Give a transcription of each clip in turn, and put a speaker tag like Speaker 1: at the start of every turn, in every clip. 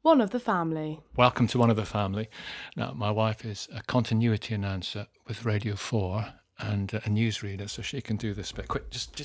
Speaker 1: One of the family.
Speaker 2: Welcome to One of the Family. Now, my wife is a continuity announcer with Radio 4 and a newsreader, so she can do this bit. Quick, just.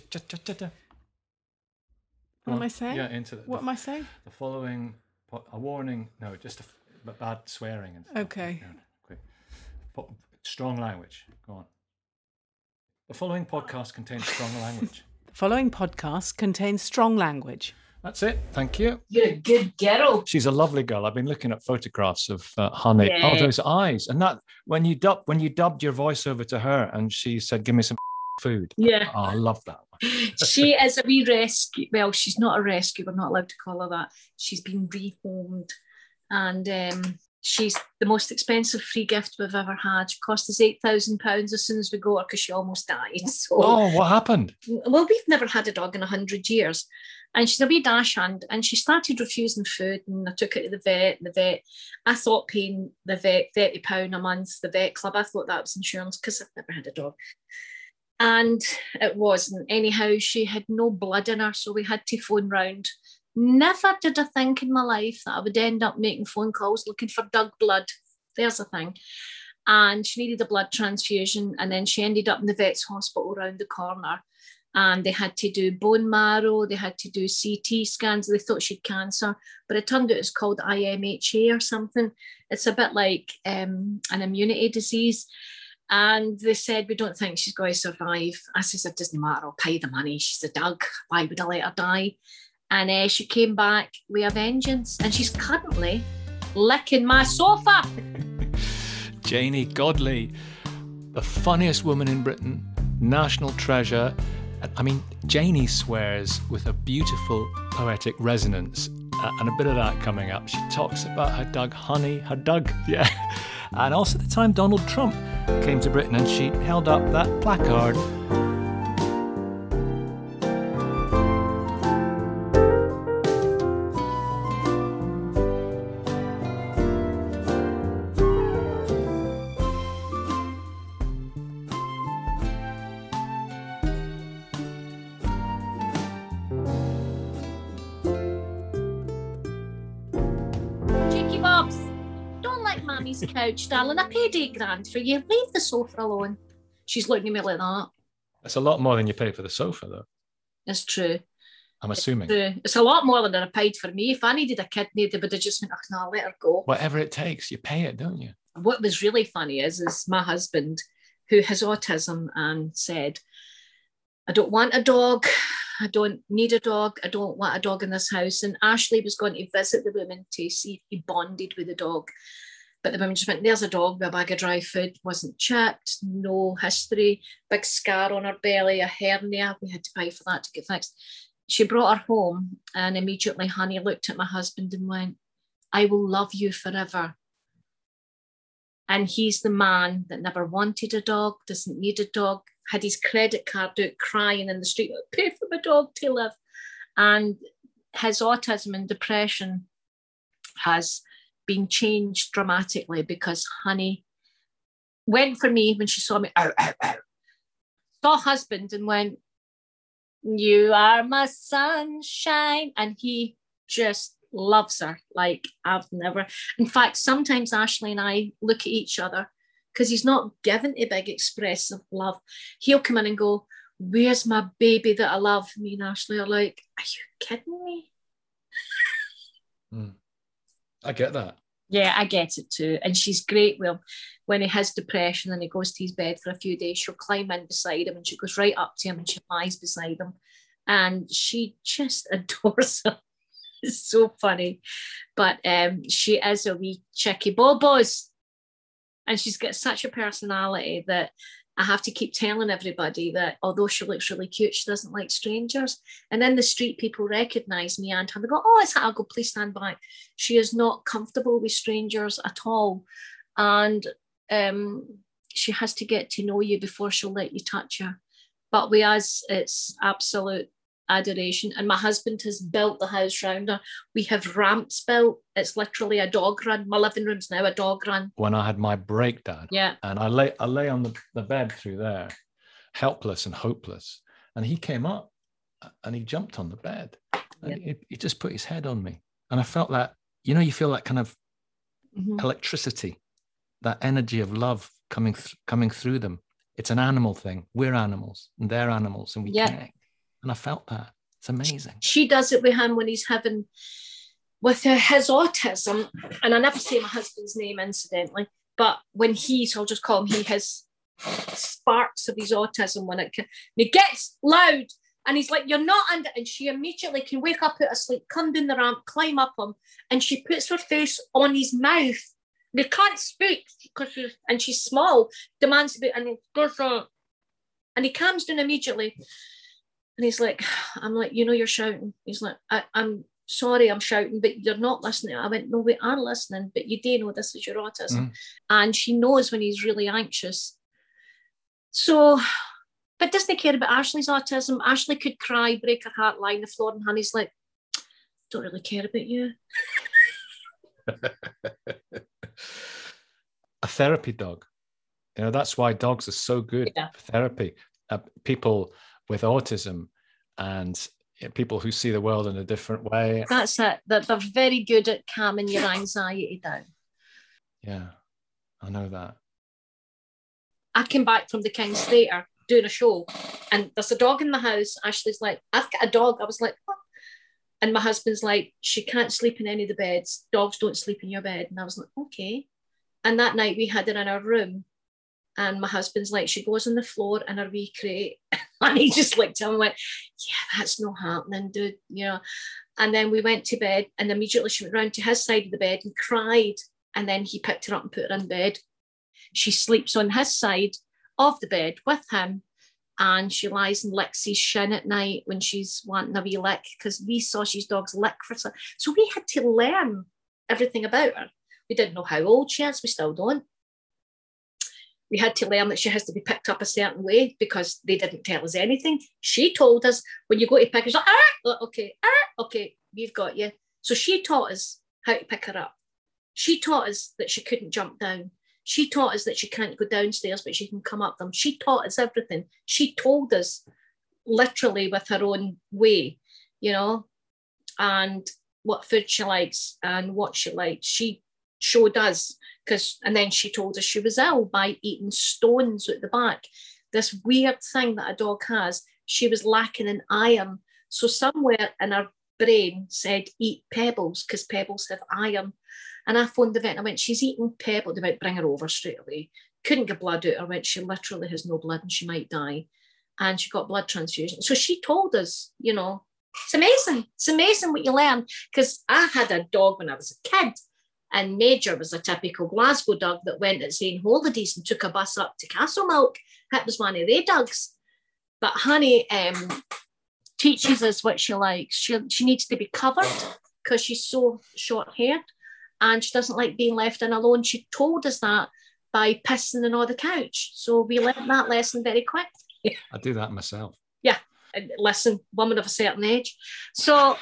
Speaker 1: What am I saying?
Speaker 2: Yeah, into the.
Speaker 1: What am I saying?
Speaker 2: The following, a warning. No, just bad swearing and stuff.
Speaker 1: Okay.
Speaker 2: Yeah, quick. Strong language. Go on. The following podcast contains strong language.
Speaker 1: The following podcast contains strong language.
Speaker 2: That's it. Thank you.
Speaker 3: You're a good girl.
Speaker 2: She's a lovely girl. I've been looking at photographs of Honey.
Speaker 3: Yeah.
Speaker 2: Oh, those eyes! And that when you dubbed your voice over to her, and she said, "Give me some food."
Speaker 3: Yeah.
Speaker 2: Oh, I love that one.
Speaker 3: She is a wee rescue. Well, she's not a rescue. We're not allowed to call her that. She's been rehomed. And she's the most expensive free gift we've ever had. She cost us £8,000 as soon as we got her because she almost died. So,
Speaker 2: Oh, what happened?
Speaker 3: well, we've never had a dog in 100 years. And she's a wee dash hand, and she started refusing food, and I took her to the vet. I thought paying the vet £30 a month, the vet club, I thought that was insurance because I've never had a dog. And it wasn't. Anyhow, she had no blood in her, so we had to phone round. Never did I think in my life that I would end up making phone calls looking for dog blood. There's a thing. And she needed a blood transfusion, and then she ended up in the vet's hospital around the corner. And they had to do bone marrow, they had to do CT scans. They thought she'd cancer, but it turned out it's called IMHA or something. It's a bit like an immunity disease. And they said, we don't think she's going to survive. I said, it doesn't matter, I'll pay the money. She's a dog. Why would I let her die? And she came back with a vengeance. And she's currently licking my sofa.
Speaker 2: Janie Godley, the funniest woman in Britain, national treasure. I mean, Janie swears with a beautiful poetic resonance, and a bit of that coming up. She talks about her dog Honey, her dog, yeah. And also the time Donald Trump came to Britain and she held up that placard.
Speaker 3: Mammy's couch, darling. I paid £8,000 for you. Leave the sofa alone. She's looking at me like that.
Speaker 2: That's a lot more than you pay for the sofa, though.
Speaker 3: It's true.
Speaker 2: I'm assuming.
Speaker 3: It's a lot more than I paid for me. If I needed a kidney, they would have just went, no, let her go.
Speaker 2: Whatever it takes, you pay it, don't you?
Speaker 3: What was really funny is my husband, who has autism, and said, I don't want a dog. I don't need a dog. I don't want a dog in this house. And Ashley was going to visit the woman to see if he bonded with the dog. But the woman just went, there's a dog with a bag of dry food, wasn't chipped, no history, big scar on her belly, a hernia. We had to pay for that to get fixed. She brought her home, and immediately Honey looked at my husband and went, I will love you forever. And he's the man that never wanted a dog, doesn't need a dog, had his credit card out crying in the street, pay for my dog to live. And his autism and depression has been changed dramatically because Honey went for me when she saw me, ow, ow, ow. Saw husband and went, you are my sunshine. And he just loves her like I've never. In fact, sometimes Ashley and I look at each other because he's not given a big expressive love. He'll come in and go, where's my baby that I love? Me and Ashley are like, are you kidding me?
Speaker 2: I get that.
Speaker 3: Yeah, I get it too. And she's great. Well, when he has depression and he goes to his bed for a few days, she'll climb in beside him and she goes right up to him and she lies beside him. And she just adores him. It's so funny. But she is a wee chicky bobos. And she's got such a personality that I have to keep telling everybody that although she looks really cute, she doesn't like strangers. And in the street, people recognise me and her. They go, oh, it's her. I'll go, please stand back. She is not comfortable with strangers at all. And she has to get to know you before she'll let you touch her. But with us, it's absolute adoration. And my husband has built the house round her. We have ramps built. It's literally a dog run. My living room's now a dog run.
Speaker 2: When I had my breakdown,
Speaker 3: yeah,
Speaker 2: and I lay on the bed through there, helpless and hopeless. And he came up and he jumped on the bed. And he just put his head on me. And I felt that you feel that kind of
Speaker 3: Mhm.
Speaker 2: electricity, that energy of love coming through them. It's an animal thing. We're animals and they're animals, and we connect. And I felt that. It's amazing.
Speaker 3: She does it with him when he's having with his autism, and I never say my husband's name incidentally, but when so I'll just call him, he has sparks of his autism when he gets loud, and he's like, "You're not under," and she immediately can wake up out of sleep, come down the ramp, climb up him, and she puts her face on his mouth. They can't speak because she's small, demands a bit, and he goes and he calms down immediately, and he's like, I'm like, you're shouting. He's like, I'm sorry, I'm shouting, but you're not listening. I went, no, we are listening, but you do know this is your autism. And she knows when he's really anxious. So, but doesn't care about Ashley's autism. Ashley could cry, break her heart, lie on the floor, and Honey's like, don't really care about you.
Speaker 2: A therapy dog. That's why dogs are so good for therapy. People with autism and people who see the world in a different way.
Speaker 3: That's it. That they're very good at calming your anxiety down.
Speaker 2: Yeah, I know that.
Speaker 3: I came back from the King's Theatre doing a show, and there's a dog in the house. Ashley's like, I've got a dog. I was like, what? And my husband's like, she can't sleep in any of the beds. Dogs don't sleep in your bed. And I was like, okay. And that night we had her in our room, and my husband's like, she goes on the floor in her wee crate. And he just looked at him and went, yeah, that's not happening, dude. And then we went to bed, and immediately she went round to his side of the bed and cried. And then he picked her up and put her in bed. She sleeps on his side of the bed with him, and she lies and licks his shin at night when she's wanting a wee lick, because we sausage dogs lick for so. So we had to learn everything about her. We didn't know how old she is. We still don't. We had to learn that she has to be picked up a certain way because they didn't tell us anything. She told us when you go to pick her, like, okay, we've got you. So she taught us how to pick her up. She taught us that she couldn't jump down. She taught us that she can't go downstairs, but she can come up them. She taught us everything. She told us literally with her own way, and what food she likes and what she likes. She showed us, and then she told us she was ill by eating stones at the back. This weird thing that a dog has, she was lacking in iron. So somewhere in her brain said, eat pebbles, because pebbles have iron. And I phoned the vet and I went, she's eating pebbles. They went, bring her over straight away. Couldn't get blood out. I went, she literally has no blood and she might die. And she got blood transfusion. So she told us, it's amazing. It's amazing what you learn. Because I had a dog when I was a kid, and Major was a typical Glasgow dog that went at St. Holidays and took a bus up to Castlemilk. That was one of their dogs. But Honey teaches us what she likes. She needs to be covered because she's so short-haired, and she doesn't like being left in alone. She told us that by pissing on the couch. So we learned that lesson very quick.
Speaker 2: I do that myself.
Speaker 3: Yeah. Listen, woman of a certain age. So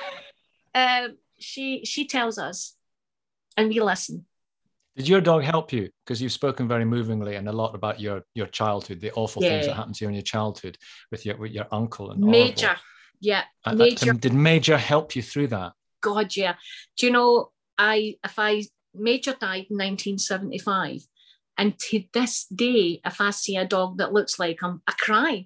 Speaker 3: she tells us, and we listen.
Speaker 2: Did your dog help you? Because you've spoken very movingly and a lot about your childhood, the awful things that happened to you in your childhood with your uncle and
Speaker 3: Major.
Speaker 2: Orville.
Speaker 3: Yeah. Major.
Speaker 2: Did Major help you through that?
Speaker 3: God, yeah. Do you know, Major died in 1975, and to this day, if I see a dog that looks like him, I cry.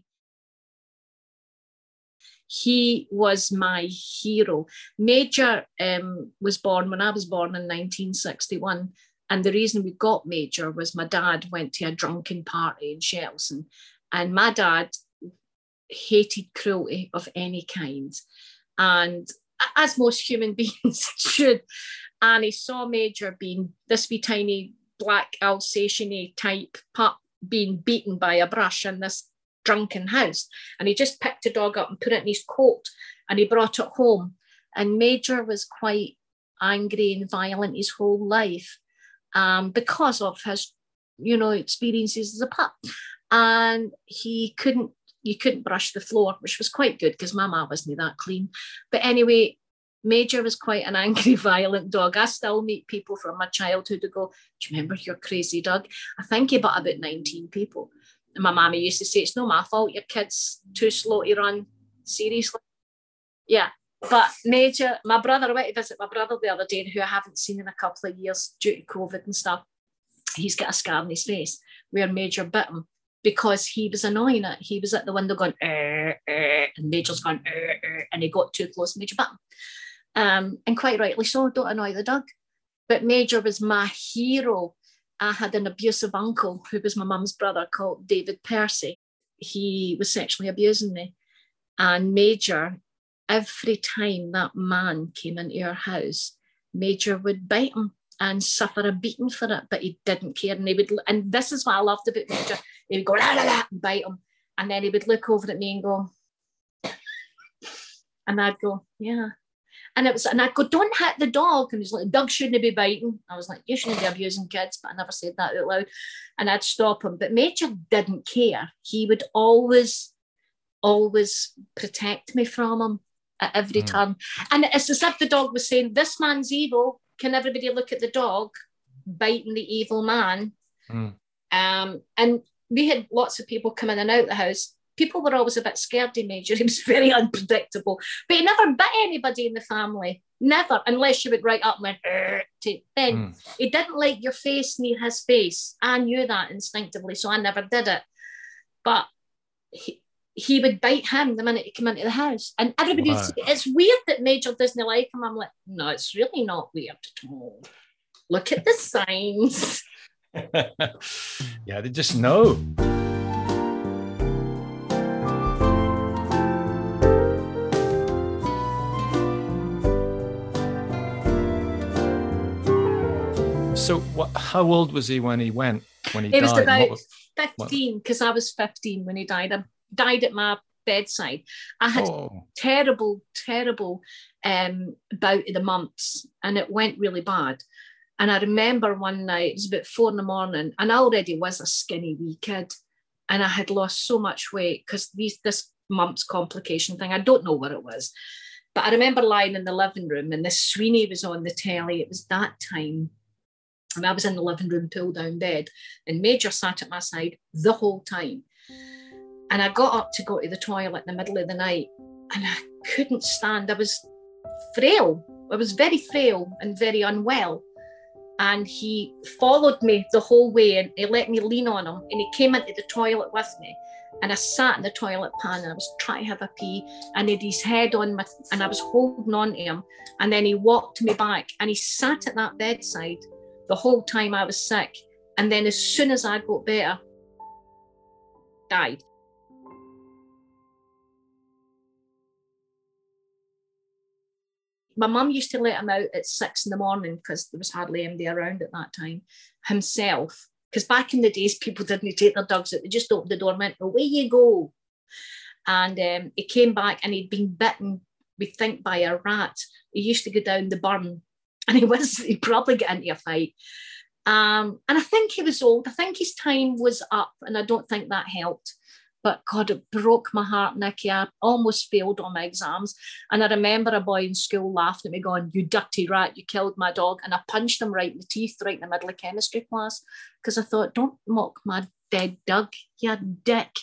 Speaker 3: He was my hero. Major was born when I was born in 1961. And the reason we got Major was my dad went to a drunken party in Shettleston. And my dad hated cruelty of any kind. And as most human beings should. And he saw Major being this wee tiny black Alsatian-y type pup being beaten by a brush in this drunken house, and he just picked the dog up and put it in his coat and he brought it home. And Major was quite angry and violent his whole life because of his experiences as a pup, and you couldn't brush the floor, which was quite good because my ma wasn't that clean. But anyway, Major was quite an angry, violent dog. I still meet people from my childhood who go, do you remember your crazy dog? I think he bit about 19 people. And my mammy used to say, it's not my fault, your kid's too slow to run. Seriously. Yeah. But Major, my brother, I went to visit my brother the other day, who I haven't seen in a couple of years due to COVID and stuff. He's got a scar on his face where Major bit him because he was annoying it. He was at the window going, and Major's going, and he got too close, Major bit him. And quite rightly so, don't annoy the dog. But Major was my hero. I had an abusive uncle who was my mum's brother called David Percy. He was sexually abusing me. And Major, every time that man came into our house, Major would bite him and suffer a beating for it, but he didn't care. And this is what I loved about Major. He would go, la, la, la, and bite him. And then he would look over at me and go, and I'd go, yeah. And I'd go, don't hit the dog. And he's like, dog shouldn't be biting. I was like, you shouldn't be abusing kids, but I never said that out loud. And I'd stop him. But Major didn't care. He would always protect me from him at every turn. And it's as if the dog was saying, this man's evil. Can everybody look at the dog biting the evil man? And we had lots of people come in and out the house. People were always a bit scared of Major. He was very unpredictable. But he never bit anybody in the family. Never, unless you would write up and went, then he didn't like your face near his face. I knew that instinctively, so I never did it. But he would bite him the minute he came into the house. And everybody would say, it's weird that Major doesn't like him. I'm like, no, it's really not weird at all. Look at the signs.
Speaker 2: Yeah, they just know. So how old was he when he died?
Speaker 3: He was about 15, because I was 15 when he died. I died at my bedside. I had terrible bout of the mumps, and it went really bad. And I remember one night, it was about 4 a.m, and I already was a skinny wee kid, and I had lost so much weight because this mumps complication thing, I don't know what it was. But I remember lying in the living room, and the Sweeney was on the telly. It was that time. And I was in the living room, pulled down bed, and Major sat at my side the whole time. And I got up to go to the toilet in the middle of the night, and I couldn't stand. I was frail. I was very frail and very unwell. And he followed me the whole way, and he let me lean on him, and he came into the toilet with me. And I sat in the toilet pan, and I was trying to have a pee, and he had his head on me, and I was holding on to him. And then he walked me back, and he sat at that bedside the whole time I was sick. And then as soon as I got better, died. My mum used to let him out at 6 a.m. because there was hardly anybody around at that time, himself. Because back in the days, people didn't take their dogs out. They just opened the door and went, away you go. And he came back, and he'd been bitten, we think, by a rat. He used to go down the burn, and he'd probably get into a fight. And I think he was old. I think his time was up, and I don't think that helped. But God, it broke my heart, Nikki. I almost failed on my exams. And I remember a boy in school laughing at me going, you dirty rat, you killed my dog. And I punched him right in the teeth, right in the middle of chemistry class, because I thought, don't mock my dead dog, you dick.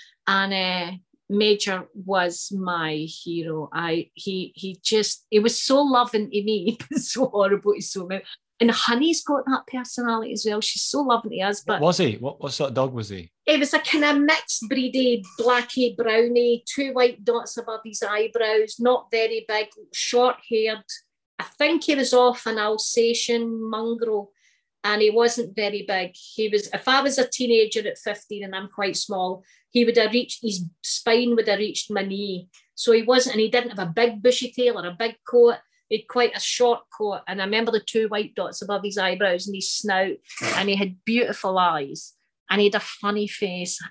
Speaker 3: And Major was my hero. He was so loving to me. It was so horrible to so many. And Honey's got that personality as well. She's so loving to us. But
Speaker 2: what was he? What sort of dog was he?
Speaker 3: It was a kind of mixed breedy, blackie, brownie, 2 white dots above his eyebrows, not very big, short-haired. I think he was off an Alsatian mongrel, and he wasn't very big. If I was a teenager at 15 and I'm quite small, his spine would have reached my knee. So he wasn't, and he didn't have a big bushy tail or a big coat. He had quite a short coat, and I remember the 2 white dots above his eyebrows and his snout, and he had beautiful eyes, and he had a funny face.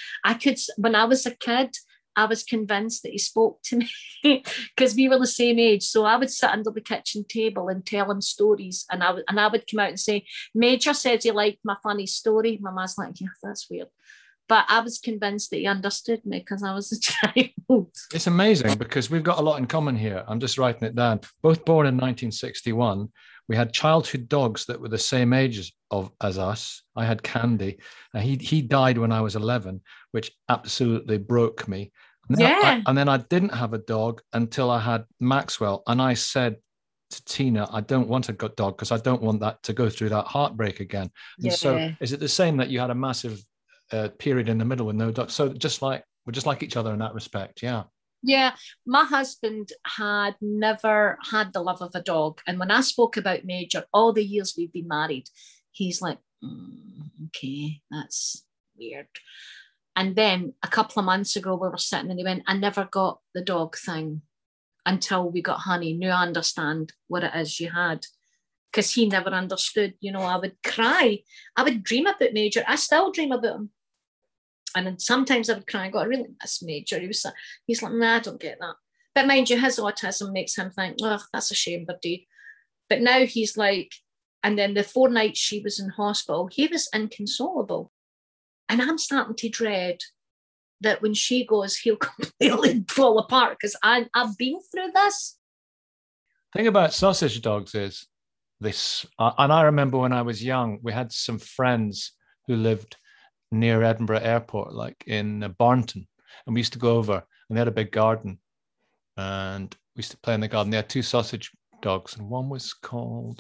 Speaker 3: When I was a kid, I was convinced that he spoke to me because we were the same age. So I would sit under the kitchen table and tell him stories, and I would come out and say, Major says he liked my funny story. My mum's like, yeah, that's weird. But I was convinced that he understood me because I was a child.
Speaker 2: It's amazing because we've got a lot in common here. I'm just writing it down. Both born in 1961. We had childhood dogs that were the same age as us. I had Candy. He died when I was 11, which absolutely broke me. And then I didn't have a dog until I had Maxwell. And I said to Tina, I don't want a dog because I don't want that to go through that heartbreak again. And so is it the same that you had a massive period in the middle with no dog? So we're just like each other in that respect. Yeah.
Speaker 3: Yeah, my husband had never had the love of a dog. And when I spoke about Major, all the years we've been married, he's like, okay, that's weird. And then a couple of months ago, we were sitting and he went, I never got the dog thing until we got Honey. Now I understand what it is you had. Because he never understood. You know, I would cry. I would dream about Major. I still dream about him. And then sometimes I would cry, I really miss Major. He's like, nah, I don't get that. But mind you, his autism makes him think, oh, that's a shame, Birdie. But now he's like, and then the 4 nights she was in hospital, he was inconsolable. And I'm starting to dread that when she goes, he'll completely fall apart because I've been through this.
Speaker 2: The thing about sausage dogs is this, and I remember when I was young, we had some friends who lived near Edinburgh Airport, like in Barnton, and we used to go over, and they had a big garden, and we used to play in the garden. They had 2 sausage dogs, and one was called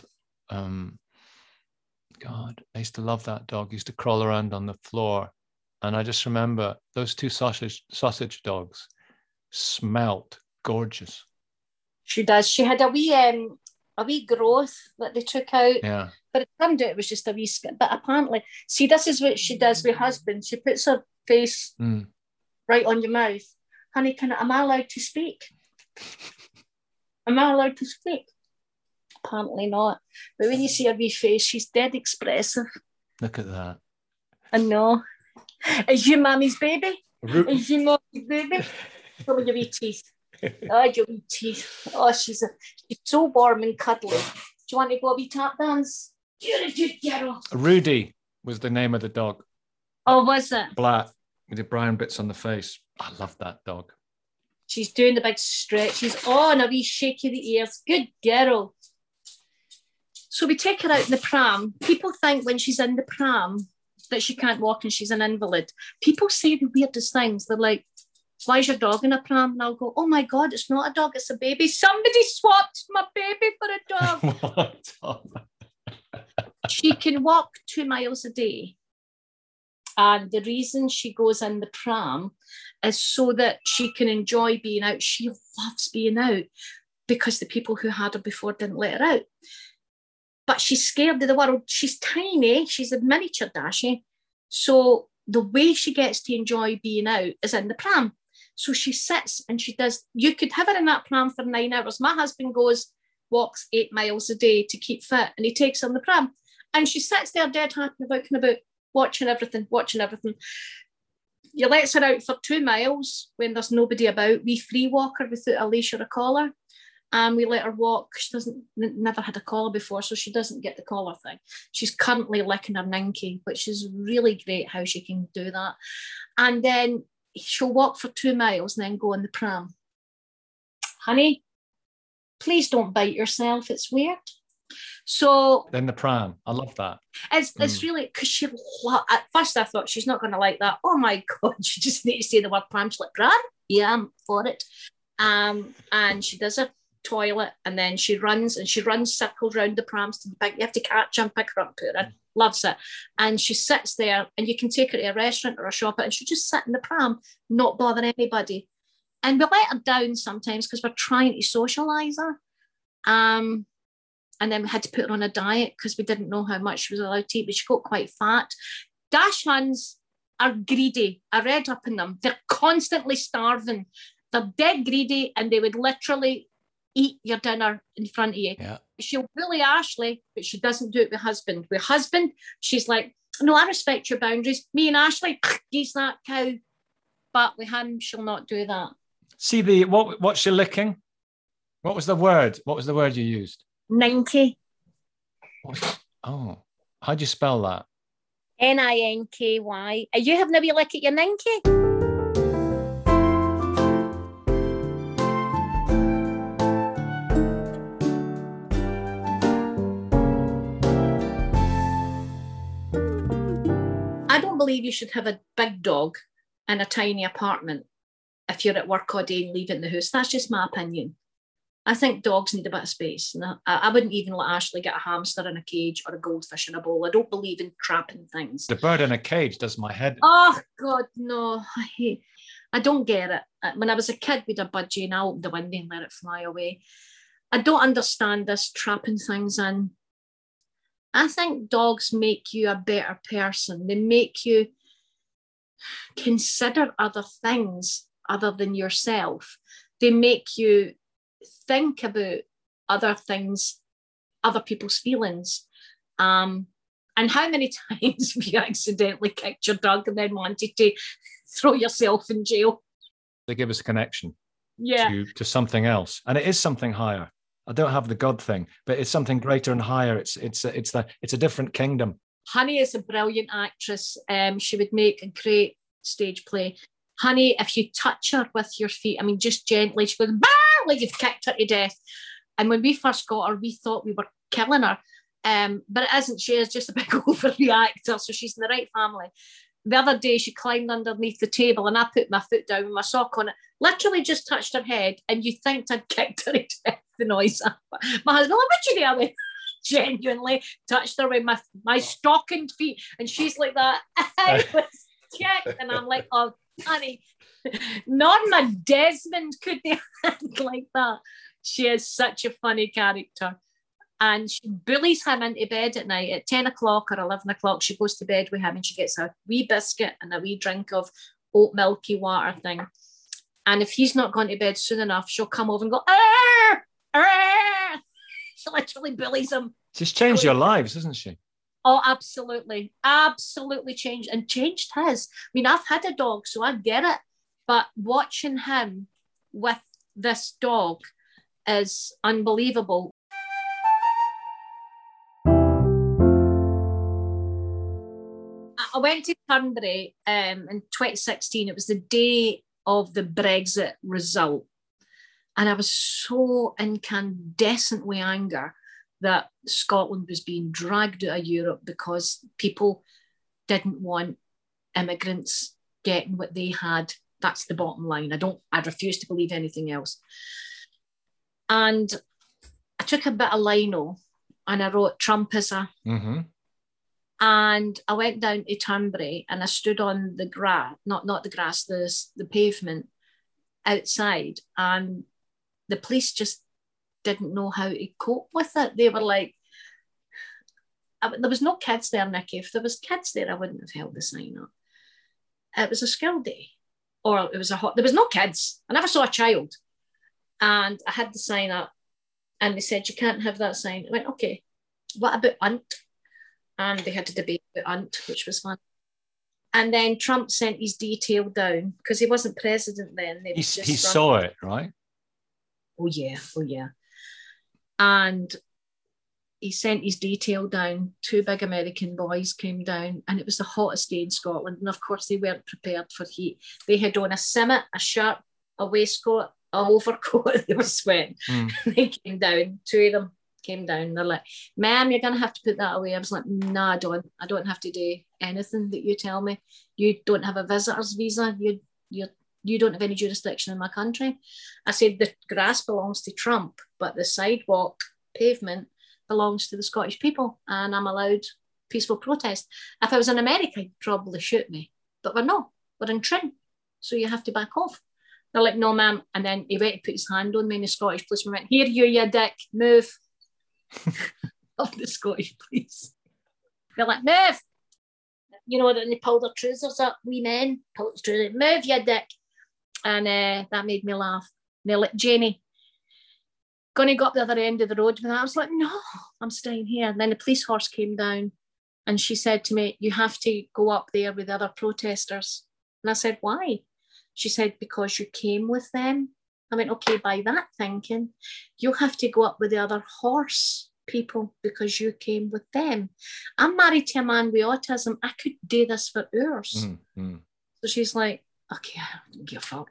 Speaker 2: God, I used to love that dog. He used to crawl around on the floor, and I just remember those 2 sausage dogs smelt gorgeous.
Speaker 3: She does. She had a wee growth that they took out.
Speaker 2: Yeah.
Speaker 3: But it turned out it was just a wee skin. But apparently, see, this is what she does with husband. She puts her face right on your mouth. Honey, am I allowed to speak? Am I allowed to speak? Apparently not. But when you see her wee face, she's dead expressive.
Speaker 2: Look at that.
Speaker 3: I know. Is you mommy's baby? Is you mommy's baby? Show me your wee teeth. Oh, your wee teeth. Oh, she's so warm and cuddly. Do you want to go a wee tap dance? You're a good girl.
Speaker 2: Rudy was the name of the dog.
Speaker 3: Oh, was it?
Speaker 2: Black with the brown bits on the face. I love that dog.
Speaker 3: She's doing the big stretch. She's on a wee shake of the ears. Good girl. So we take her out in the pram. People think when she's in the pram that she can't walk and she's an invalid. People say the weirdest things. They're like, why is your dog in a pram? And I'll go, oh my God, it's not a dog, it's a baby. Somebody swapped my baby for a dog. She can walk 2 miles a day. And the reason she goes in the pram is so that she can enjoy being out. She loves being out because the people who had her before didn't let her out. But she's scared of the world. She's tiny. She's a miniature Dashi. So the way she gets to enjoy being out is in the pram. So she sits and she does. You could have her in that pram for 9 hours. My husband walks 8 miles a day to keep fit, and he takes her in the pram. And she sits there dead happy about watching everything. You let her out for 2 miles when there's nobody about. We free walk her without a leash or a collar. And we let her walk. She never had a collar before, so she doesn't get the collar thing. She's currently licking her ninky, which is really great how she can do that. And then she'll walk for 2 miles and then go in the pram. Honey, please don't bite yourself. It's weird. So
Speaker 2: then the pram. I love that.
Speaker 3: It's really because at first I thought she's not going to like that. Oh my God, she just needs to say the word pram. She's like, pram? Yeah, I'm for it. And she does a toilet and then she runs circles around the prams to the pig. You have to catch her and pick her up, put her in. Loves it. And she sits there and you can take her to a restaurant or a shop and she'll just sit in the pram, not bother anybody. And we let her down sometimes because we're trying to socialise her. And then we had to put her on a diet because we didn't know how much she was allowed to eat, but she got quite fat. Dachshunds are greedy. I read up on them. They're constantly starving. They're dead greedy and they would literally eat your dinner in front of you.
Speaker 2: Yeah.
Speaker 3: She'll bully Ashley, but she doesn't do it with husband. With husband, she's like, no, I respect your boundaries. Me and Ashley, geese that cow. But with him, she'll not do that.
Speaker 2: See what's she licking? What was the word? What was the word you used?
Speaker 3: 90.
Speaker 2: Oh, how'd you spell that?
Speaker 3: Ninky. Are you having a wee lick at your 90? I don't believe you should have a big dog in a tiny apartment. if you're at work all day and leave it in the house. That's just my opinion. I think dogs need a bit of space. And I wouldn't even let Ashley get a hamster in a cage or a goldfish in a bowl. I don't believe in trapping things.
Speaker 2: The bird in a cage does my head.
Speaker 3: Oh, God, no. I don't get it. When I was a kid, we had a budgie and I opened the window and let it fly away. I don't understand this trapping things in. I think dogs make you a better person. They make you consider other things other than yourself. They make you think about other things, other people's feelings. And how many times have you accidentally kicked your dog and then wanted to throw yourself in jail?
Speaker 2: They give us a connection
Speaker 3: Yeah.
Speaker 2: to something else. And it is something higher. I don't have the God thing, but it's something greater and higher. It's a different kingdom.
Speaker 3: Honey is a brilliant actress. She would make a great stage play. Honey, if you touch her with your feet, I mean, just gently, she goes, bah! Like you've kicked her to death. And when we first got her, we thought we were killing her. But it isn't. She is just a big overreactor, so she's in the right family. The other day, she climbed underneath the table and I put my foot down with my sock on it, literally just touched her head, and you think I'd kicked her to death, the noise. My husband, what you doing? Genuinely touched her with my stockinged feet, and she's like that. I was kicked, and I'm like, oh, honey, Norma Desmond couldn't act like that. She is such a funny character. And she bullies him into bed at night at 10 o'clock or 11 o'clock. She goes to bed with him and she gets a wee biscuit and a wee drink of oat milky water thing. And if he's not gone to bed soon enough, she'll come over and go, arr, arr. She literally bullies him.
Speaker 2: She's changed your lives, hasn't she?
Speaker 3: Oh, absolutely. Absolutely changed, and changed his. I mean, I've had a dog, so I get it. But watching him with this dog is unbelievable. I went to Turnberry in 2016. It was the day of the Brexit result. And I was so incandescent with anger that Scotland was being dragged out of Europe because people didn't want immigrants getting what they had. That's the bottom line. I refuse to believe anything else. And I took a bit of lino and I wrote Trump is a...
Speaker 2: Mm-hmm.
Speaker 3: And I went down to Turnberry and I stood on the grass, not the grass, the pavement outside. And the police just didn't know how to cope with it. They were like, there was no kids there, Nikki. If there was kids there, I wouldn't have held the sign up. It was a school day. Or it was there was no kids. I never saw a child. And I had the sign up and they said, you can't have that sign. I went, okay, what about Unt? And they had a debate about Unt, which was fun. And then Trump sent his detail down because he wasn't president then.
Speaker 2: He saw it, right?
Speaker 3: Oh, yeah. And he sent his detail down. 2 big American boys came down and it was the hottest day in Scotland. And of course, they weren't prepared for heat. They had on a simmet, a shirt, a waistcoat, an overcoat. They were sweating. They came down, 2 of them came down. They're like, ma'am, you're going to have to put that away. I was like, no, I don't have to do anything that you tell me. You don't have a visitor's visa. You don't have any jurisdiction in my country. I said, the grass belongs to Trump, but the sidewalk pavement belongs to the Scottish people and I'm allowed peaceful protest. If I was in America, he'd probably shoot me. But we're not. We're in Trin. So you have to back off. They're like, no, ma'am. And then he went to put his hand on me and the Scottish policeman went, here, you dick, move. Of the Scottish police. They're like, move. You know, and they pulled their trousers up, wee men, pulled their trousers, move, you dick. And that made me laugh. And they're like, Janie, gonna go up the other end of the road. And I was like, no, I'm staying here. And then the police horse came down and she said to me, you have to go up there with the other protesters. And I said, why? She said, because you came with them. I went, okay, by that thinking, you'll have to go up with the other horse people because you came with them. I'm married to a man with autism. I could do this for hours. Mm-hmm. So she's like, okay, I don't give a fuck.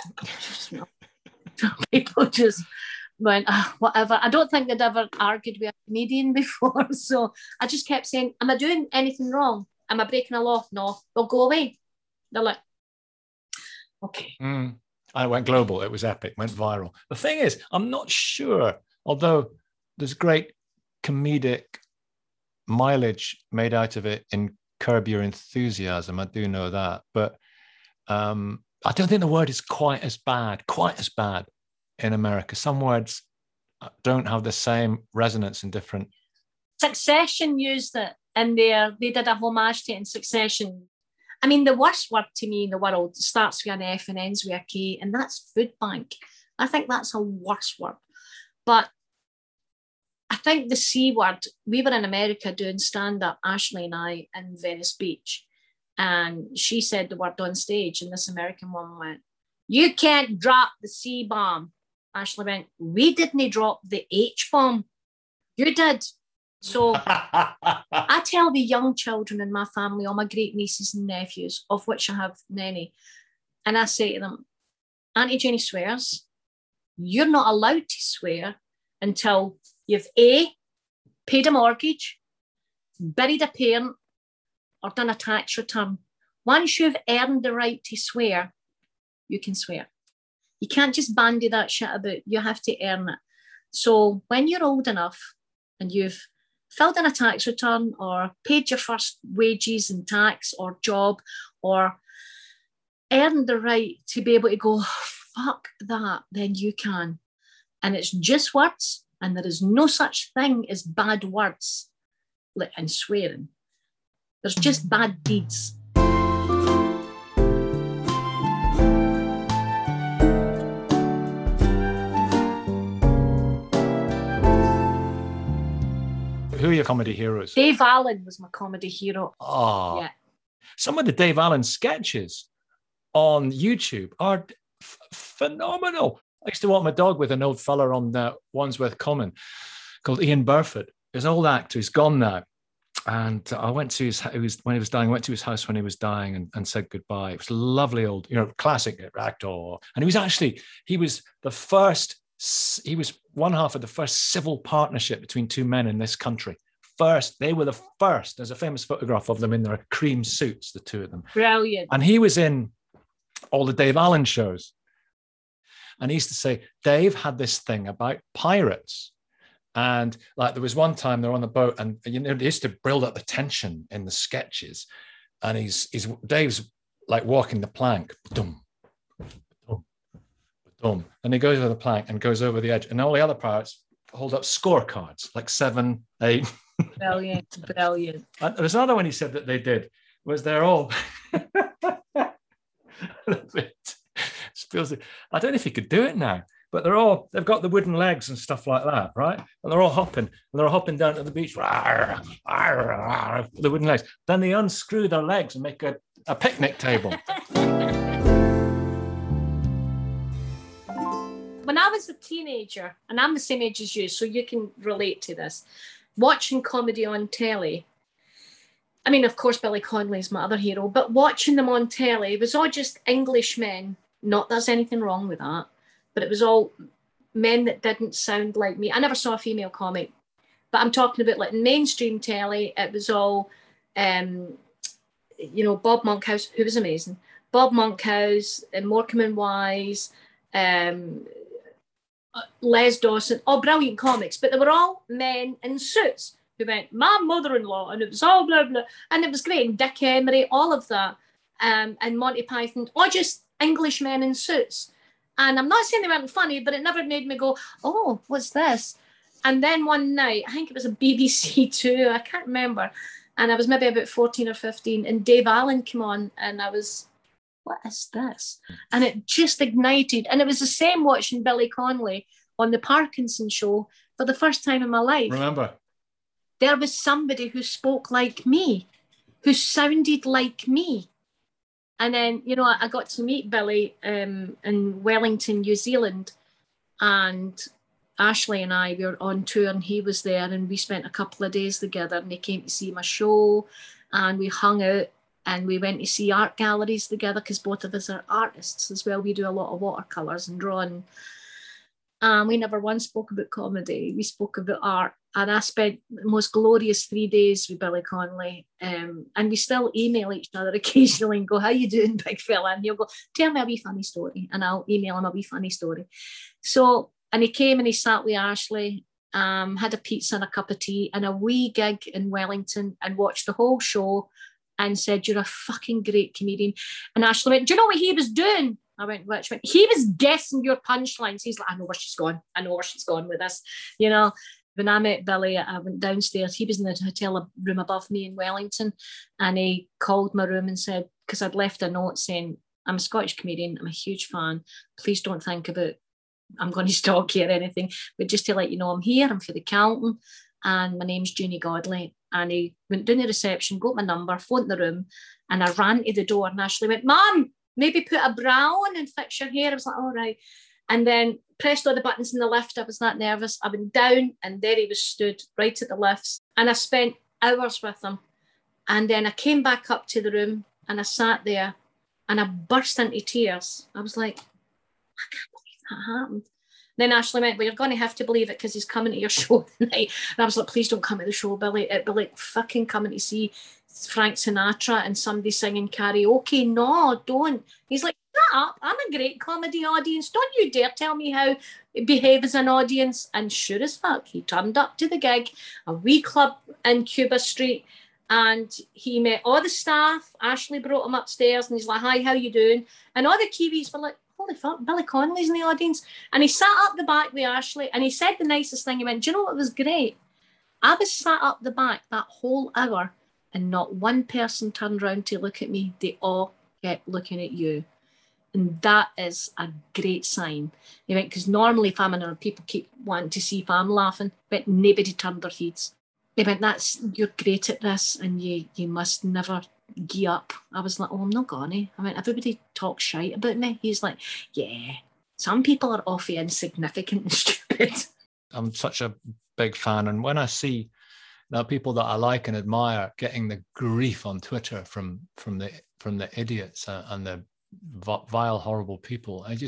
Speaker 3: People just went, whatever. I don't think they'd ever argued with a comedian before. So I just kept saying, am I doing anything wrong? Am I breaking a law? No. Well, go away. They're like, okay.
Speaker 2: And it went global. It was epic, went viral. The thing is, I'm not sure, although there's great comedic mileage made out of it in Curb Your Enthusiasm. I do know that. But I don't think the word is quite as bad in America. Some words don't have the same resonance in different.
Speaker 3: Succession used it in there. They did a homage to it in Succession. I mean, the worst word to me in the world starts with an F and ends with a K, and that's food bank. I think that's a worse word. But I think the C word, we were in America doing stand-up, Ashley and I, in Venice Beach. And she said the word on stage, and this American woman went, "You can't drop the C bomb." Ashley went, "We didn't drop the H bomb. You did." So I tell the young children in my family, all my great nieces and nephews, of which I have many, and I say to them, Auntie Jenny swears. You're not allowed to swear until you've A, paid a mortgage, buried a parent, or done a tax return. Once you've earned the right to swear, you can swear. You can't just bandy that shit about. You have to earn it. So when you're old enough and you've filled in a tax return or paid your first wages and tax or job or earned the right to be able to go, fuck that, then you can. And it's just words, and there is no such thing as bad words and swearing. There's just bad deeds.
Speaker 2: Who are your comedy heroes?
Speaker 3: Dave Allen was my comedy hero.
Speaker 2: Oh,
Speaker 3: yeah.
Speaker 2: Some of the Dave Allen sketches on YouTube are phenomenal. I used to walk my dog with an old fella on Wandsworth Common called Ian Burford. He's an old actor. He's gone now. And I went to his house when he was dying. I went to his house when he was dying and said goodbye. It was a lovely old, classic actor. And he was one half of the first civil partnership between two men in this country. They were the first. There's a famous photograph of them in their cream suits, the two of them.
Speaker 3: Brilliant.
Speaker 2: And he was in all the Dave Allen shows. And he used to say, Dave had this thing about pirates. And like there was one time they were on the boat and they used to build up the tension in the sketches. And Dave's like walking the plank. Dum, dum, dum. And he goes over the plank and goes over the edge. And all the other pirates hold up scorecards, like 7, 8.
Speaker 3: Brilliant.
Speaker 2: And there's another one he said that they did, was they're all I don't know if he could do it now, but they've got the wooden legs and stuff like that, right? And they're all hopping down to the beach, the wooden legs. Then they unscrew their legs and make a picnic table.
Speaker 3: When I was a teenager, and I'm the same age as you, so you can relate to this, watching comedy on telly, I mean, of course, Billy Connolly is my other hero, but watching them on telly, it was all just English men. Not that there's anything wrong with that, but it was all men that didn't sound like me. I never saw a female comic, but I'm talking about like mainstream telly. It was all, Bob Monkhouse, who was amazing. Bob Monkhouse, Morecambe and Wise, Les Dawson, all brilliant comics, but they were all men in suits who went, my mother-in-law, and it was all blah, blah, and it was great. And Dick Emery, all of that, and Monty Python, all just English men in suits. And I'm not saying they weren't funny, but it never made me go, oh, what's this? And then one night, I think it was a BBC Two, I can't remember, and I was maybe about 14 or 15, and Dave Allen came on, and I was, what is this? And it just ignited. And it was the same watching Billy Connolly on the Parkinson show for the first time in my life.
Speaker 2: Remember?
Speaker 3: There was somebody who spoke like me, who sounded like me. And then, I got to meet Billy in Wellington, New Zealand. And Ashley and I were on tour and he was there. And we spent a couple of days together and he came to see my show. And we hung out. And we went to see art galleries together because both of us are artists as well. We do a lot of watercolours and drawing. We never once spoke about comedy. We spoke about art. And I spent the most glorious 3 days with Billy Connolly. And we still email each other occasionally and go, how you doing, big fella? And he'll go, tell me a wee funny story. And I'll email him a wee funny story. So, and he came and he sat with Ashley, had a pizza and a cup of tea and a wee gig in Wellington, and watched the whole show and said, you're a fucking great comedian. And Ashley went, do you know what he was doing? I went, which one? He was guessing your punchlines. He's like, I know where she's gone with this, you know. When I met Billy, I went downstairs. He was in the hotel room above me in Wellington, and he called my room and said, because I'd left a note saying, I'm a Scottish comedian, I'm a huge fan. Please don't think about I'm going to stalk you or anything, but just to let you know I'm here, I'm for the Carlton, and my name's Janie Godley. And he went down the reception, got my number, phoned the room, and I ran to the door, and Ashley went, Mum, maybe put a bra on and fix your hair. I was like, all right. And then pressed all the buttons in the lift. I was that nervous. I went down, and there he was stood right at the lifts. And I spent hours with him. And then I came back up to the room, and I sat there, and I burst into tears. I was like, I can't believe that happened. Then Ashley went, well, you're going to have to believe it because he's coming to your show tonight. And I was like, please don't come to the show, Billy. It'd be like fucking coming to see Frank Sinatra and somebody singing karaoke. No, don't. He's like, shut up. I'm a great comedy audience. Don't you dare tell me how it behave as an audience. And sure as fuck, he turned up to the gig, a wee club in Cuba Street, and he met all the staff. Ashley brought him upstairs, and he's like, hi, how you doing? And all the Kiwis were like, holy fuck, Billy Connolly's in the audience. And he sat up the back with Ashley, and he said the nicest thing. He went, do you know what was great? I was sat up the back that whole hour, and not one person turned around to look at me. They all kept looking at you. And that is a great sign. He went, because normally if I'm in a, people keep wanting to see if I'm laughing, but nobody turned their heads. They went, you're great at this, and you must never gee up. I was like, oh, I'm not gonna. I mean, everybody talks shite about me. He's like, yeah, some people are awfully insignificant and stupid.
Speaker 2: I'm such a big fan, and when I see now people that I like and admire getting the grief on Twitter from the idiots and the vile, horrible people, it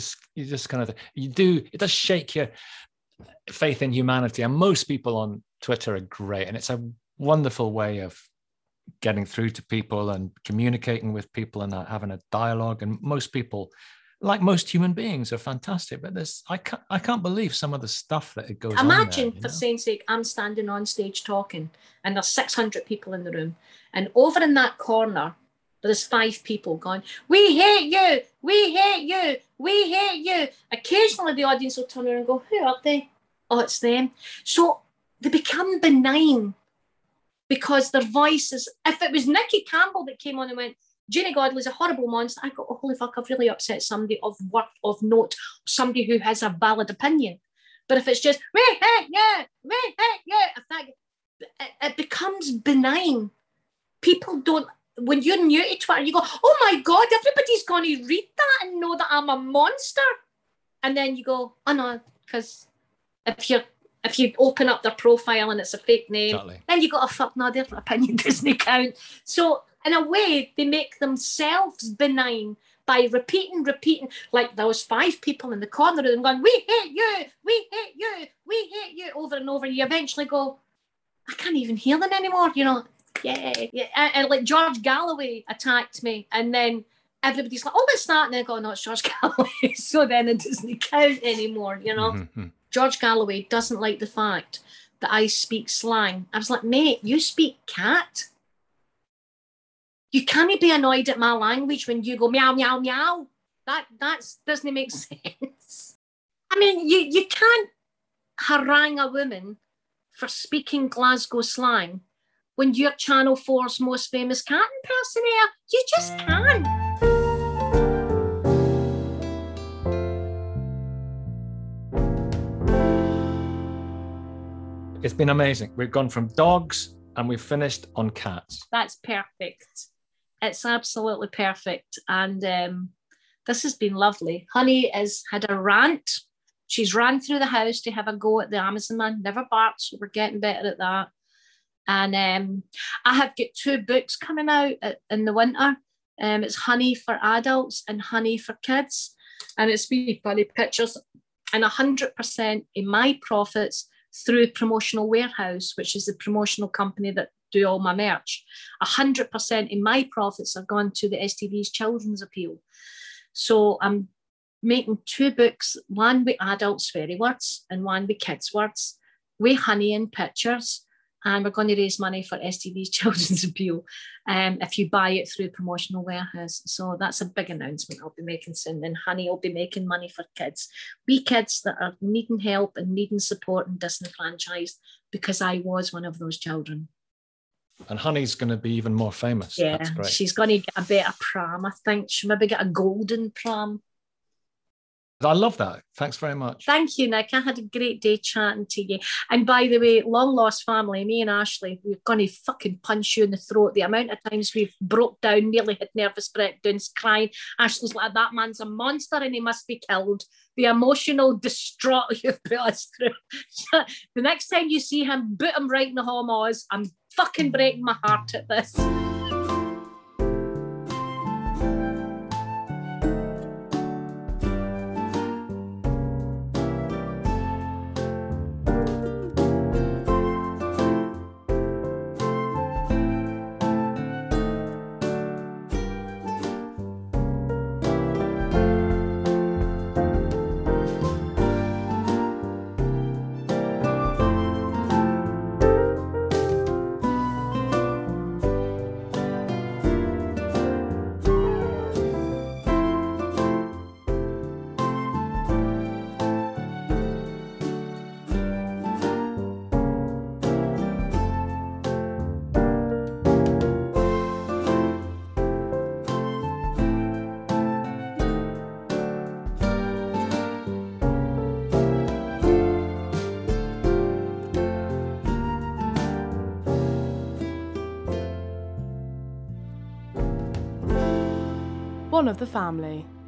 Speaker 2: does shake your faith in humanity. And most people on Twitter are great, and it's a wonderful way of getting through to people and communicating with people and having a dialogue. And most people, like most human beings, are fantastic. But I can't believe some of the stuff that it goes on.
Speaker 3: Imagine, for saint's sake, I'm standing on stage talking, and there's 600 people in the room, and over in that corner there's 5 people going, we hate you, we hate you, we hate you. Occasionally the audience will turn around and go, who are they? Oh, it's them. So they become benign, because their voices, if it was Nicky Campbell that came on and went, Janie Godley's a horrible monster, I go, oh, holy fuck, I've really upset somebody of worth, of note, somebody who has a valid opinion. But if it's just, we hate you, if that, it becomes benign. People don't, when you're new to Twitter, you go, oh my God, everybody's going to read that and know that I'm a monster. And then you go, oh no, because if you open up their profile and it's a fake name, exactly, then you go, oh fuck, no, their opinion doesn't count. So in a way, they make themselves benign by repeating, like there was 5 people in the corner of them going, we hate you, we hate you, we hate you, over and over. You eventually go, I can't even hear them anymore, you know. Yeah. And like George Galloway attacked me, and then everybody's like, oh, what's that? And I go, no, it's George Galloway. So then it doesn't count anymore, you know. Mm-hmm. George Galloway doesn't like the fact that I speak slang. I was like, mate, you speak cat. You can't be annoyed at my language when you go meow, meow, meow. That doesn't make sense. I mean, you can't harangue a woman for speaking Glasgow slang when you're Channel 4's most famous cat impersonator. You just can't.
Speaker 2: It's been amazing. We've gone from dogs and we've finished on cats.
Speaker 3: That's perfect. It's absolutely perfect. And this has been lovely. Honey has had a rant. She's ran through the house to have a go at the Amazon man. Never barks. We're getting better at that. And I have got 2 books coming out in the winter. It's Honey for adults and Honey for kids. And it's really funny pictures. And 100% of my profits through Promotional Warehouse, which is the promotional company that do all my merch. 100% in my profits have gone to the STV's Children's Appeal. So I'm making 2 books, one with adult sweary words and one with kids words, with honey and pictures. And we're going to raise money for STV's Children's Appeal if you buy it through Promotional Warehouse. So that's a big announcement I'll be making soon. And Honey will be making money for kids. We kids that are needing help and needing support and disenfranchised, because I was one of those children.
Speaker 2: And Honey's going to be even more famous.
Speaker 3: Yeah,
Speaker 2: that's great.
Speaker 3: She's going to get a better pram, I think. She'll maybe get a golden pram.
Speaker 2: I love that. Thanks very much.
Speaker 3: Thank you, Nick. I had a great day chatting to you. And by the way, long lost family, me and Ashley, we're going to fucking punch you in the throat. The amount of times we've broke down, nearly had nervous breakdowns, crying. Ashley's like, that man's a monster and he must be killed. The emotional distraught you've put us through. The next time you see him, boot him right in the home Oz. I'm fucking breaking my heart at this.
Speaker 1: One of the family.